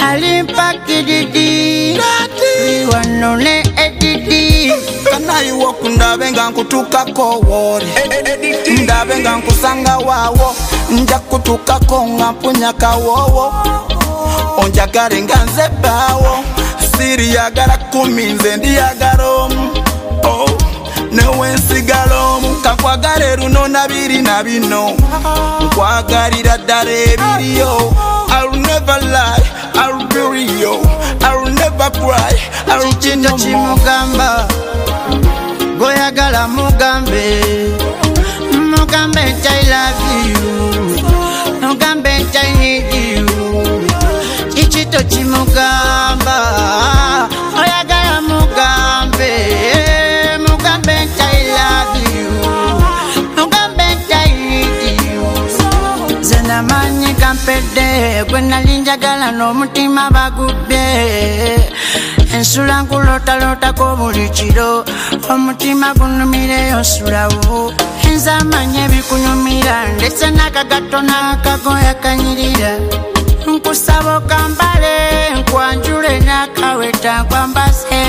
alimpakididi wanone edidi kanayi wokundabe nga nkutukako wori ndabe nga nkusanga wawo nja kutukako nga mpunyaka wowo onjagale nga nze bawo siriyagala kumi nze ndiyagala omu newe nsigala omu kakwagala luno nabiri na bino nkwagalira ddala ebiriyo I'll never lie, I'll be real, I'll never cry, I'll be no more. Chimugamba goyagala mugambe mugambe I love you mugambe I need you chichito chimugamba goyagala mugambe mugambe I love you mugambe I need you zena manyi kampede kwena linjagala no mutima bagubbe ensula nkulota ko buli kiro omutima gunumire yosulawo enzamanya bikunyumira ndetse n'akagato n'akagoya kanyirira nkusaba okambale nkwanjule n'akaweta nkwambase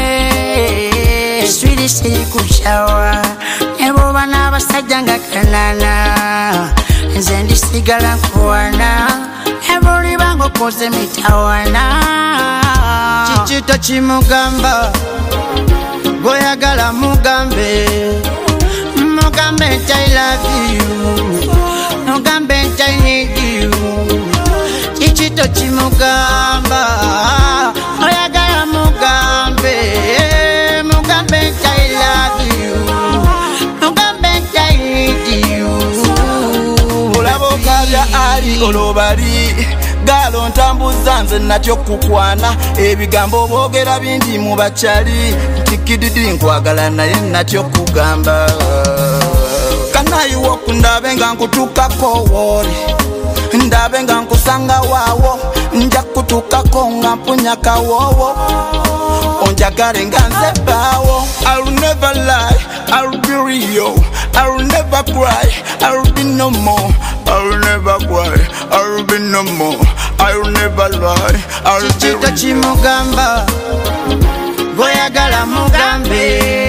eswiri siri kushawa neboba n'abasajja nga kanana nze ndisigala nkuwana ebuli ngokoze mitawana chichito chimugamba goyagala mugambe mugambe I love you mugambe I need you chichito chimugamba goyagala mugambe mugambe I love you mugambe I need you olabokabya ali olobali galo ntambuza nze natyo kukwana ebigambo boogera bingi mu bakyali tikididi nkwagala naye natyo kugamba kanayi wokundabe nga nkutukako wori ndabe nga nkusanga waawo nja kutukako nga mpunyaka wowo onjagale nga nze bawo I'll never lie, I'll be real, I'll never cry, I'll be no more, I'll never cry, I'll be no more, I'll never lie, I'll be chichito chimugamba goyagala mugambe